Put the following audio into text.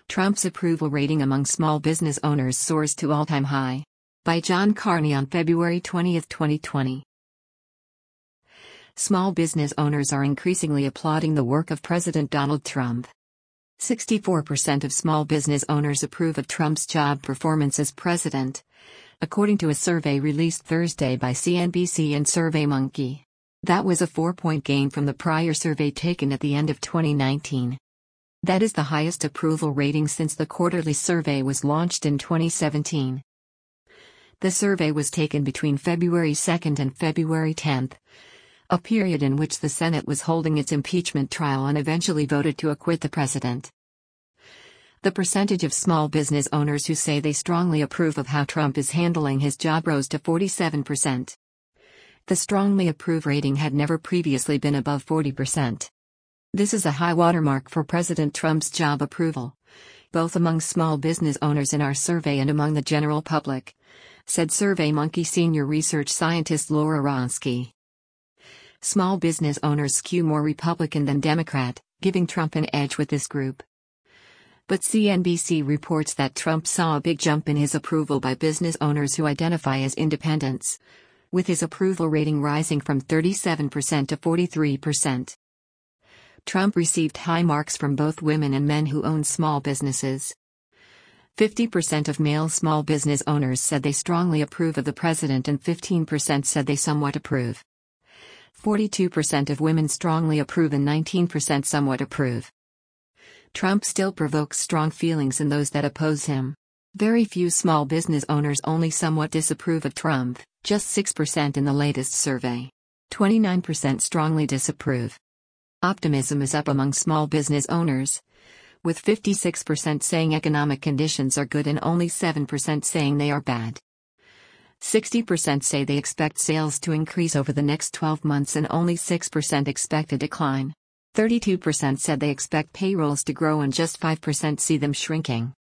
Trump's approval rating among small business owners soars to all-time high. By John Carney on February 20, 2020. Small business owners are increasingly applauding the work of President Donald Trump. 64% of small business owners approve of Trump's job performance as president, according to a survey released Thursday by CNBC and SurveyMonkey. That was a 4-point gain from the prior survey taken at the end of 2019. That is the highest approval rating since the quarterly survey was launched in 2017. The survey was taken between February 2 and February 10, a period in which the Senate was holding its impeachment trial and eventually voted to acquit the president. The percentage of small business owners who say they strongly approve of how Trump is handling his job rose to 47%. The strongly approve rating had never previously been above 40%. This is a high watermark for President Trump's job approval, both among small business owners in our survey and among the general public, said SurveyMonkey senior research scientist Laura Wronski. Small business owners skew more Republican than Democrat, giving Trump an edge with this group. But CNBC reports that Trump saw a big jump in his approval by business owners who identify as independents, with his approval rating rising from 37% to 43%. Trump received high marks from both women and men who own small businesses. 50% of male small business owners said they strongly approve of the president and 15% said they somewhat approve. 42% of women strongly approve and 19% somewhat approve. Trump still provokes strong feelings in those that oppose him. Very few small business owners only somewhat disapprove of Trump, just 6% in the latest survey. 29% strongly disapprove. Optimism is up among small business owners, with 56% saying economic conditions are good and only 7% saying they are bad. 60% say they expect sales to increase over the next 12 months and only 6% expect a decline. 32% said they expect payrolls to grow and just 5% see them shrinking.